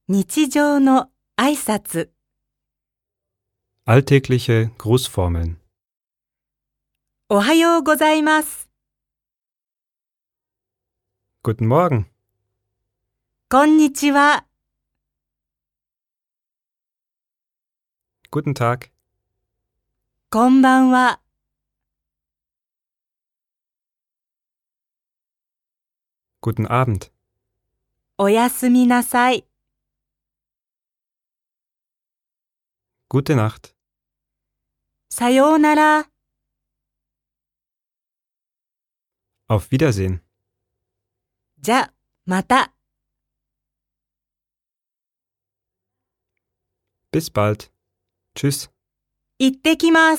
日常の挨拶。 Alltägliche Grußformeln. おはようございます。 Guten Morgen. こんにちは。 Guten Tag. こんばんは。 Guten Abend. おやすみなさい。 Gute Nacht. さようなら。 Auf Wiedersehen. じゃ、また。 Bis bald. Tschüss. 行ってきます。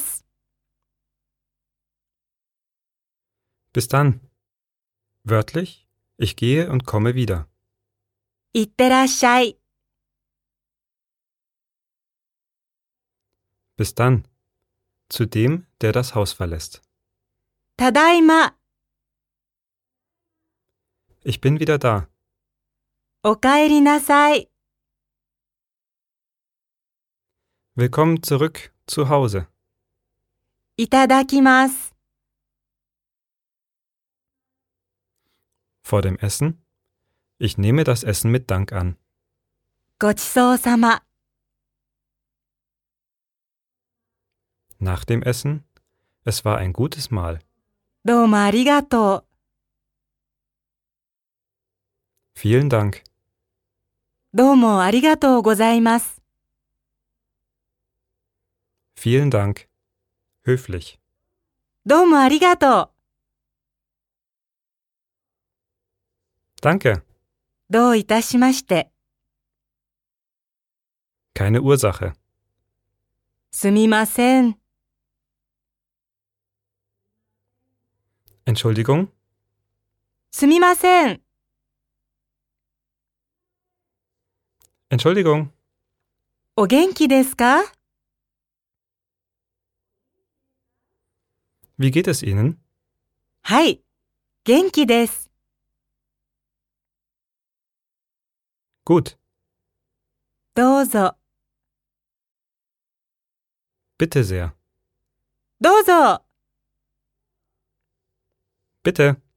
Bis dann. Wörtlich, ich gehe und komme wieder. 行ってらっしゃい。 Bis dann. Zu dem, der das Haus verlässt. ただいま。 Ich bin wieder da. おかえりなさい。 Willkommen zurück zu Hause. いただきます。 Vor dem Essen? Ich nehme das Essen mit Dank an. ごちそうさま。 Nach dem Essen? Es war ein gutes Mahl. どうもありがとう。 Vielen Dank. どうもありがとうございます。 Vielen Dank. Höflich. どうもありがとう。 Danke. どういたしまして。 Keine Ursache. すみません。 Entschuldigung? すみません。 Entschuldigung. お元気ですか？ Wie geht es Ihnen? はい、元気です。 Gut. どうぞ。 Bitte sehr. どうぞ。 Bitte.